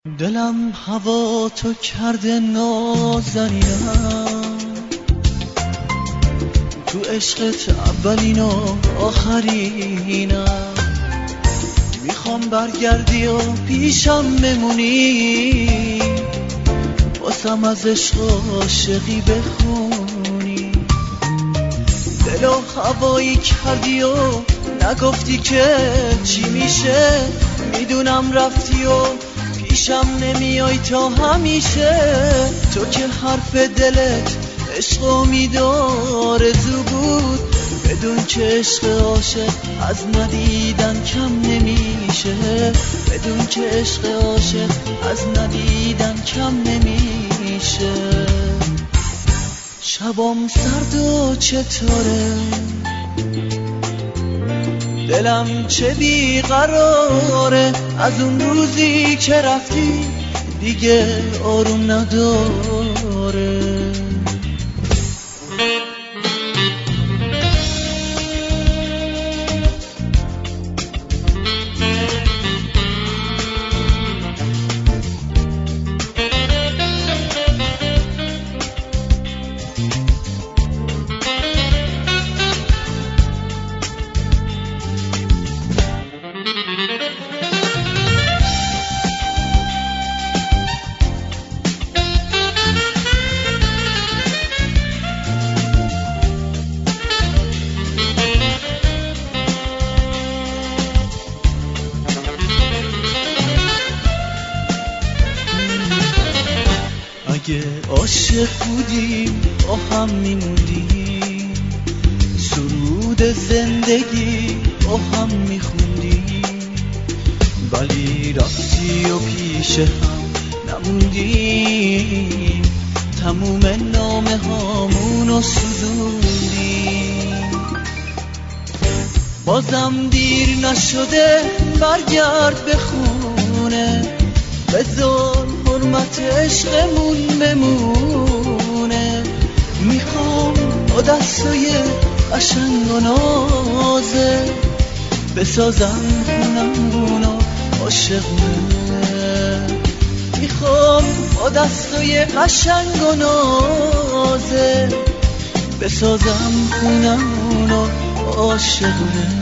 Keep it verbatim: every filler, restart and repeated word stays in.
دلم هوا تو کرده نازنینم، تو عشقت اولین و آخرینم. میخوام برگردی و پیشم بمونی، واسم از عشق عاشقی بخونی. دل و هوایی کردی و نگفتی که چی میشه، میدونم رفتی و پیشم نمیای تا همیشه. تو که حرف دلت عشق و آرزو بود، بدون که عشق عاشق از ندیدن کم نمیشه، بدون که عشق عاشق از ندیدن کم نمیشه. شبام سرد و چطوره، دلم چه بیقراره، از اون روزی که رفتی دیگه آروم نداره. اگه عاشق بودیم با هم میموندیم، سرود زندگی با هم میخوندیم، ولی رفتی و پیش هم نموندیم، تموم نامه هامونو سوزوندیم. بازم دیر نشده برگرد به خونه، بذار حرمت عشقمون بمونه. میخوام با دستای قشنگ و نازه بسازم خونمونو عاشقونه. میخوام با دستای قشنگ و نازه بسازم خونمونو عاشقونه.